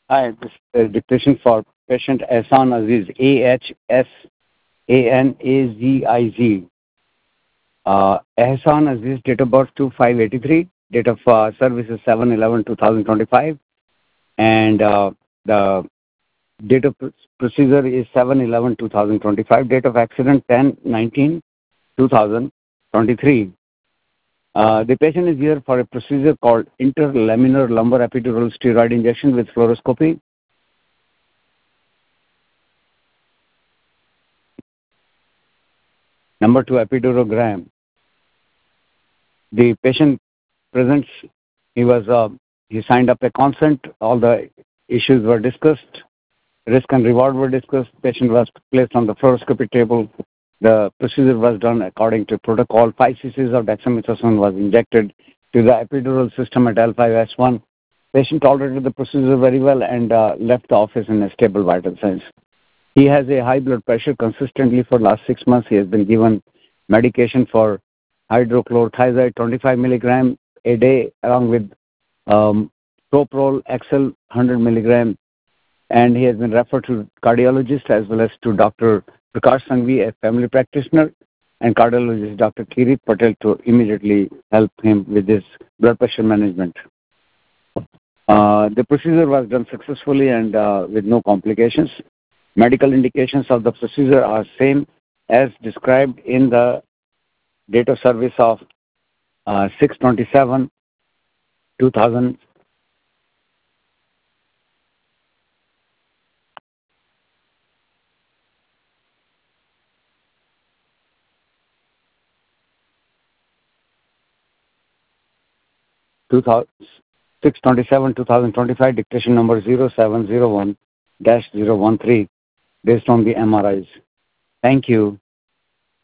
Hi, this is dictation for patient Ehsan Aziz, AHSANAZIZ. Ehsan Aziz, date of birth 2583, date of service is 7/11/2025, and the date of procedure is 7/11/2025, date of accident 10/19/2023. The patient is here for a procedure called interlaminar lumbar epidural steroid injection with fluoroscopy. Number two, epidurogram. The patient presents, he signed up a consent, all the issues were discussed, risk and reward were discussed, patient was placed on the fluoroscopy table, the procedure was done according to protocol, 5 cc's of dexamethasone was injected to the epidural system at L5S1. Patient tolerated the procedure very well and left the office in a stable vital signs. He has a high blood pressure consistently for last 6 months. He has been given medication for hydrochlorothiazide 25 milligram a day along with Toprol XL 100 milligram, and he has been referred to cardiologist as well as to Dr. Prakash Sanghvi, a family practitioner, and cardiologist Dr. Kirit Patel to immediately help him with his blood pressure management. The procedure was done successfully and with no complications. Medical indications of the procedure are same as described in the date of service of 6/27/2000. 6/27/2025, dictation number 0701-013, based on the MRIs. Thank you.